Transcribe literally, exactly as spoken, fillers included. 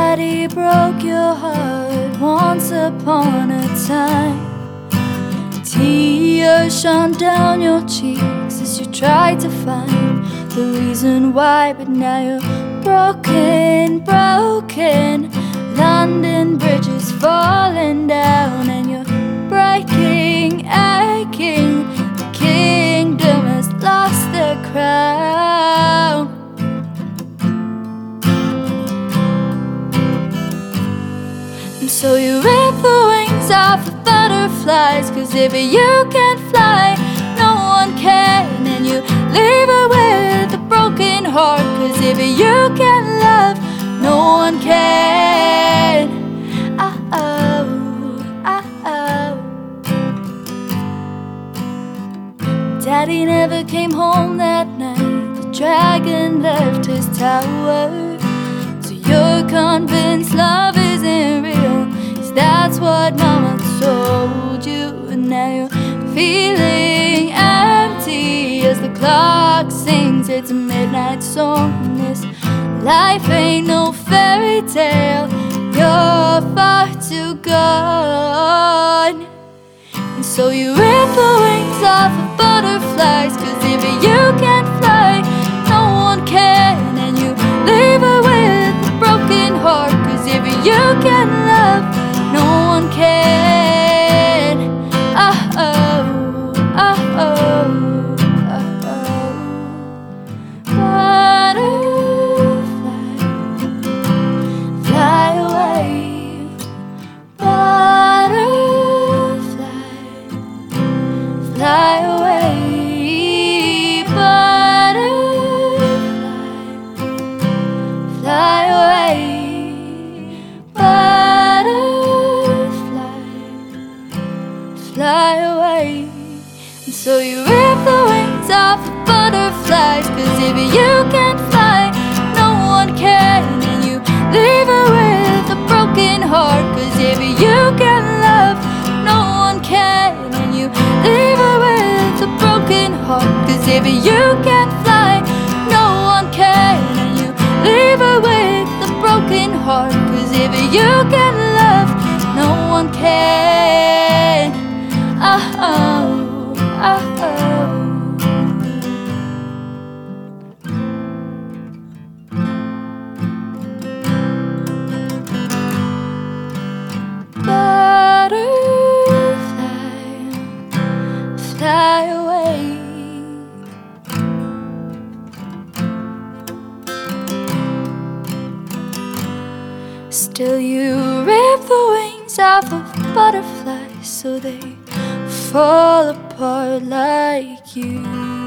Daddy broke your heart once upon a time. Tears shone down your cheeks as you tried to find the reason why, but now you're broken, broken. London Bridge is falling down and you're breaking, aching. The kingdom has lost their crown. And so you rip the wings off of butterflies, 'cause if you can't fly, no one can. And you leave her with a broken heart, 'cause if you can't love, no one can. Uh-oh, uh-oh. Daddy never came home that night. The dragon left his tower. So you're convinced love isn't real, 'cause that's what Mama told you. And now you're feeling empty as the clock sings its midnight song. This life ain't no fairy tale, you're far too gone. And so you rip the wings off of butterflies, 'cause if you can't fly, no one can. And you leave her with a broken heart, 'cause if you can't love, no one can. Uh-oh, uh-oh, uh-oh. Butterfly, fly away. Butterfly, fly away. Butterfly, fly away. Butterfly, fly away. And so you rip the wings off of butterflies, 'cause if you can't fly, no one can. And you leave her with a broken heart, 'cause if you can't love, no one can. And you leave her with a broken heart, 'cause if you can't fly, no one can. And you leave her with a broken heart, 'cause if you can't love, no one can. Uh-oh, uh-oh. Butterfly, fly away. Still you rip the wings off of butterflies, so they fall apart like you.